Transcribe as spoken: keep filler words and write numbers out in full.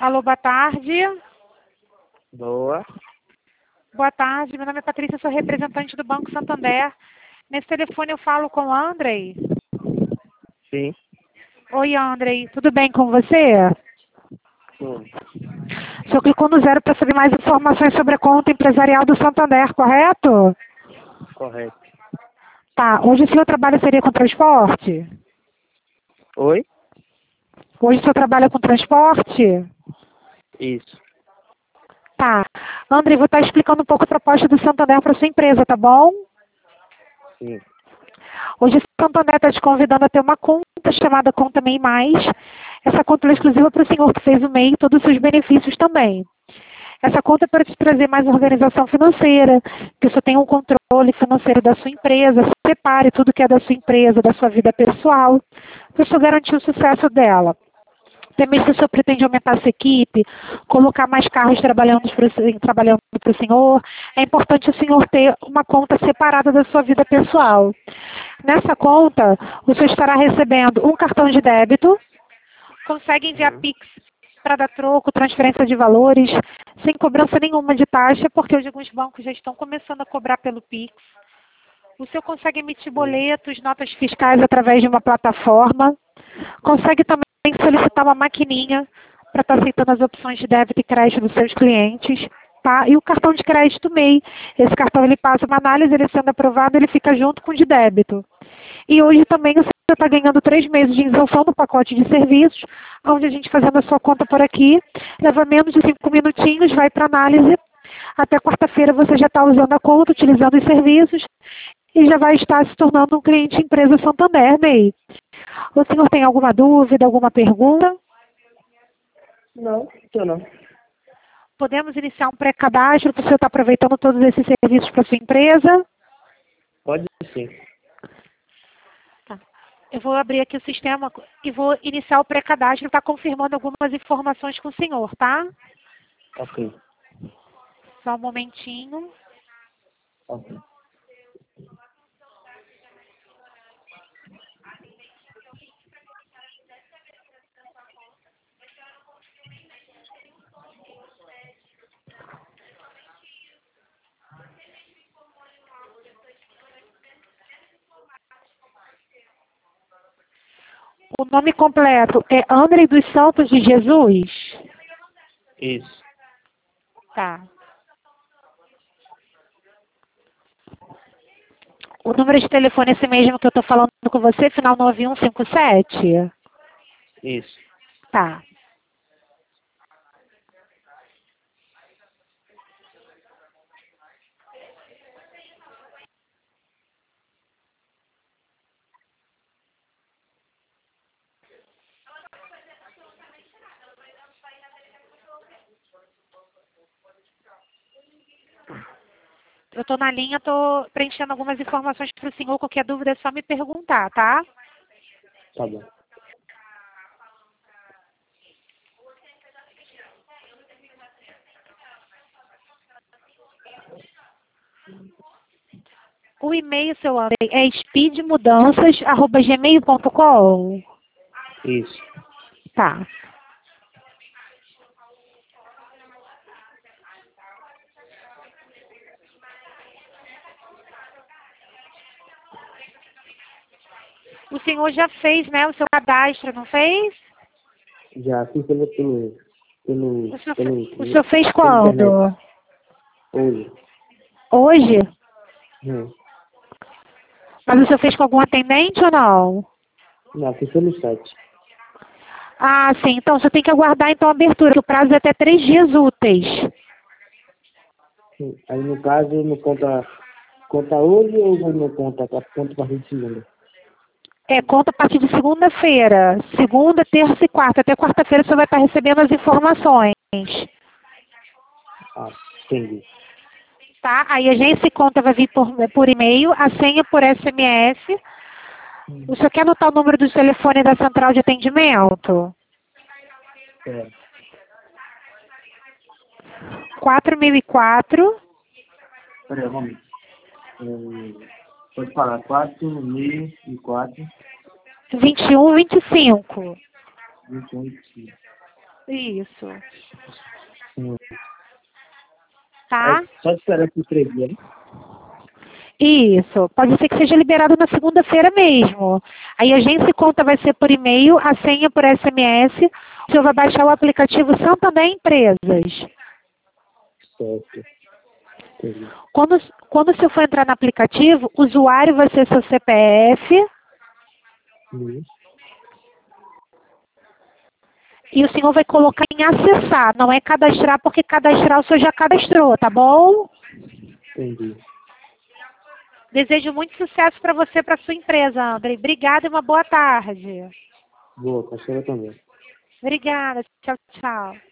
Alô, boa tarde. Boa. Boa tarde, meu nome é Patrícia, sou representante do Banco Santander. Nesse telefone eu falo com o Andrei. Sim. Oi, Andrei, tudo bem com você? Sim. O senhor clicou no zero para saber mais informações sobre a conta empresarial do Santander, correto? Correto. Tá, hoje o senhor trabalha seria com transporte? Oi? Hoje o senhor trabalha com transporte? Isso. Tá. Andrei, vou estar explicando um pouco a proposta do Santander para sua empresa, tá bom? Sim. Hoje o Santander está te convidando a ter uma conta chamada Conta MEI Mais. Essa conta é exclusiva para o senhor que fez o MEI e todos os seus benefícios também. Essa conta é para te trazer mais organização financeira, que você tenha um controle financeiro da sua empresa, separe tudo que é da sua empresa, da sua vida pessoal, para isso garantir o sucesso dela. Também se o senhor pretende aumentar a sua equipe, colocar mais carros trabalhando para o trabalhando para o senhor, é importante o senhor ter uma conta separada da sua vida pessoal. Nessa conta, o senhor estará recebendo um cartão de débito, consegue enviar Hum. Pix para dar troco, transferência de valores, sem cobrança nenhuma de taxa, porque hoje alguns bancos já estão começando a cobrar pelo Pix. O senhor consegue emitir boletos, notas fiscais através de uma plataforma. Consegue também solicitar uma maquininha para estar aceitando as opções de débito e crédito dos seus clientes. Tá? E o cartão de crédito MEI. Esse cartão ele passa uma análise, ele sendo aprovado, ele fica junto com o de débito. E hoje também você está ganhando três meses de isenção do pacote de serviços, onde a gente fazendo a sua conta por aqui, leva menos de cinco minutinhos, vai para análise. Até quarta-feira você já está usando a conta, utilizando os serviços e já vai estar se tornando um cliente empresa Santander, MEI. O senhor tem alguma dúvida, alguma pergunta? Não, tô não. Podemos iniciar um pré-cadastro para o senhor estar aproveitando todos esses serviços para sua empresa? Pode sim. Tá. Eu vou abrir aqui o sistema e vou iniciar o pré-cadastro, está confirmando algumas informações com o senhor, tá? Ok. Só um momentinho. Ok. O nome completo é Andrei dos Santos de Jesus? Isso. Tá. O número de telefone é esse mesmo que eu estou falando com você, final nove um cinco sete? Isso. Tá. Eu estou na linha, estou preenchendo algumas informações para o senhor. Qualquer dúvida é só me perguntar, tá? Tá bom. O e-mail, seu Andrei, é speedmudanças arroba gmail ponto com? Isso. Tá. O senhor já fez, né, o seu cadastro, não fez? Já fiz pelo, pelo, pelo, O senhor, pelo, fe- o senhor fez pela internet. quando? Hoje. Hoje? Hum. Mas o senhor fez com algum atendente ou não? Não, fiz pelo site. Ah, sim. Então, você tem que aguardar, então, a abertura, que o prazo é até três dias úteis. Sim. Aí no caso, não conta, conta hoje ou não conta, conta a partir de segunda? É, conta a partir de segunda-feira. Segunda, terça e quarta. Até quarta-feira você vai estar recebendo as informações. Ah, entendi. Tá? Aí a gente conta vai vir por, por e-mail, a senha por S M S. Hum. O senhor quer anotar o número do telefone da central de atendimento? É. quatro mil e quatro. Peraí, vamos. É, pode falar, quatro mil e quatro, vinte e um, vinte e cinco. vinte e um, vinte e cinco. Isso. Hum. Tá? Aí, só esperar por três dias, né? Isso. Pode ser que seja liberado na segunda-feira mesmo. Aí a agência e conta vai ser por e-mail, a senha por S M S. O senhor vai baixar o aplicativo Santander Empresas. Certo. Entendi. Quando, quando o senhor for entrar no aplicativo, o usuário vai ser seu C P F Hum. e o senhor vai colocar em acessar. Não é cadastrar, porque cadastrar o senhor já cadastrou, tá bom? Entendi. Desejo muito sucesso para você e para sua empresa, André. Obrigada e uma boa tarde. Boa, para a senhora também. Obrigada. Tchau, tchau.